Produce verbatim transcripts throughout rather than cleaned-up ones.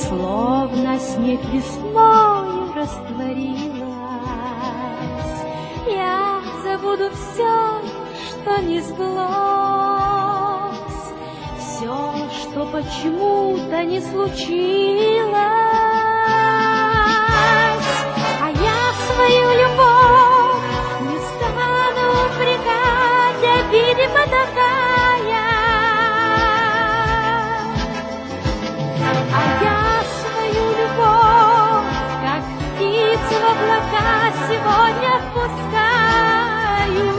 словно снег весной растворилась. Я забуду все, что не сбылось, все, что почему-то не случилось. А я свою любовь не стану упрекать, обиде потакая. А я свою любовь, как птицу в облака, сегодня отпускаю.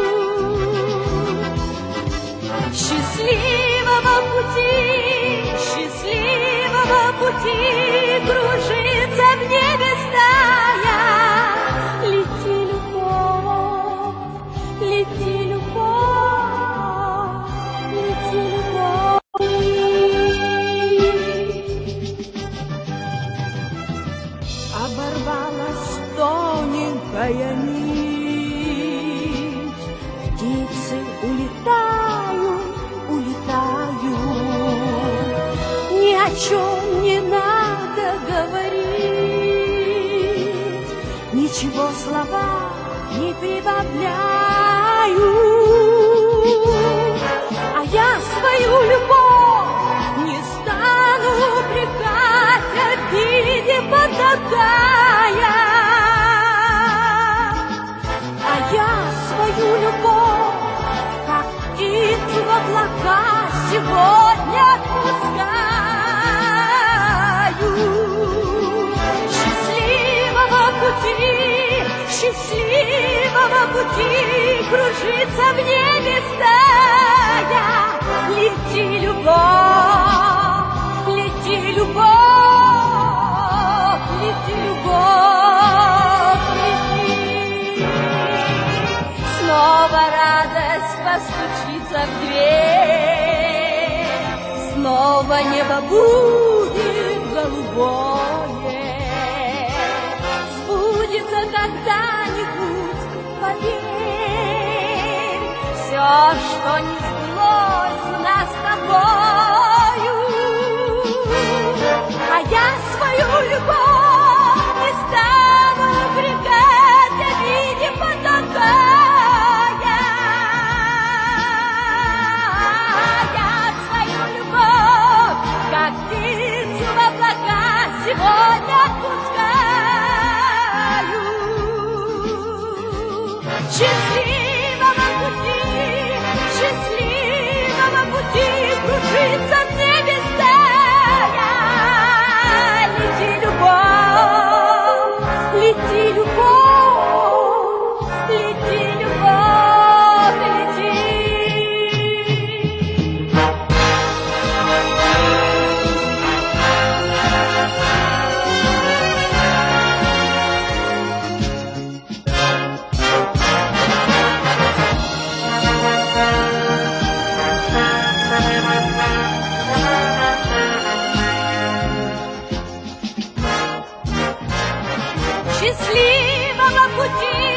Счастливого пути, счастливого пути, кружится в небе стая. Лети, любовь, лети, любовь, лети, любовь. Оборвалась тоненькая нить, птицы улетают, улетают. Ни о чем не надо говорить, ничего слова не прибавляют. А я свою любовь не стану упрекать, обиде потакая. А я свою любовь, как птицу в облака, сегодня отпускаю. Счастливого пути, счастливого пути, кружится в небе стая. Лети, любовь, лети, любовь, лети, любовь, лети. Снова радость постучится в дверь, снова небо будет голубое. Сбудется когда-нибудь, поверь, все, что не сбылось у нас с тобою. А я свою любовь не стану упрекать, обиде потакая. Я свою любовь, как птицу в облака, сегодня отпускаю. Счастливого пути, счастливого пути, кружится в небе стая. Лети, любовь, лети, любовь, лети, любовь, лети. Счастливого пути,